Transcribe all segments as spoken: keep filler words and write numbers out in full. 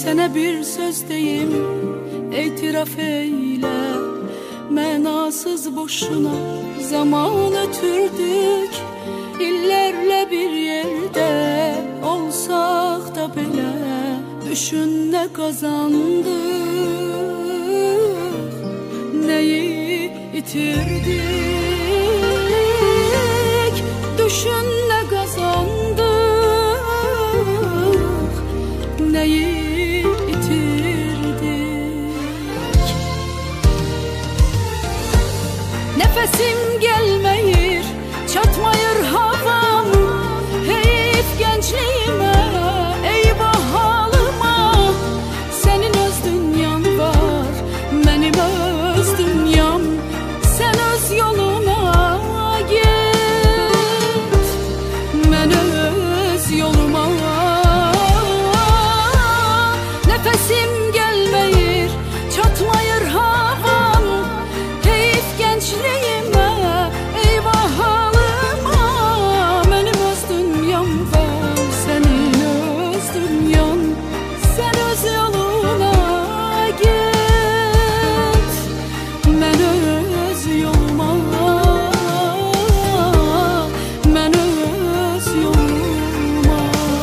Sənə bir söz deyim, etiraf eyle. Mənasız boşuna zaman ötürdük. İllərlə bir yerdə olsaq da belə, düşün nə qazandıq, nəyi itirdik. Düşün nə qazandıq, nəyi itirdik. Nefesim gelmeyir, çatmayır havam. Heyif gençliğime, eyvah halıma. Senin öz dünyan var, benim öz dünyam. Sen öz yoluna git, ben öz yoluma. Nefesim gelmeyir, çatmayır havam. Heyif gençliğime, eyvah halıma. Benim öz dünyam var, senin öz dünyan. Sen öz yoluna git, ben öz yoluma. Ben öz yoluma.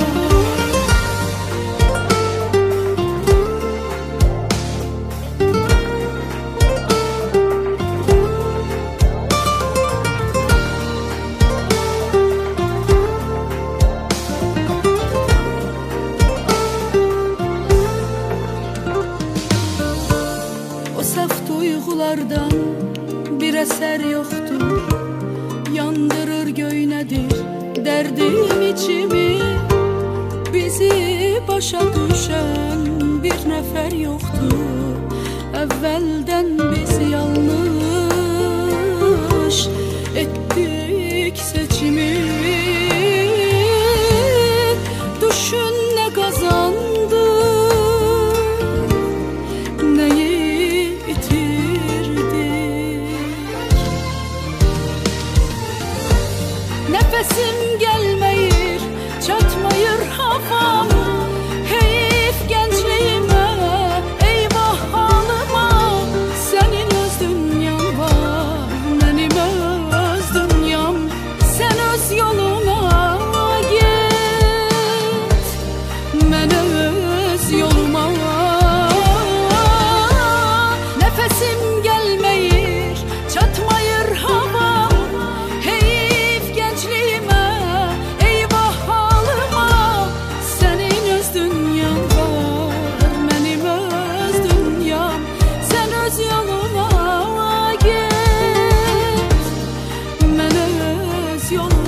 O saf duygulardan bir eser yoktur. Yandırır göynedir derdim içimi. Bizi başa düşen bir nefer yoktu. Evvelden biz yanlış ettik seçimi. Düşün ne kazandık, neyi itirdik. Nefesim gelmeyir, çatmayır havam. Heyif gençliğime, eyvah halıma. Senin öz dünyan var, benim öz dünyam. Sen öz yoluna git, ben öz yoluma. Nefesim gelmeyir, çatmayır havam. Heyif gençliğime, eyvah halıma. Senin öz dünyan var, benim öz dünyam. Sen öz yoluna git, ben öz yoluma.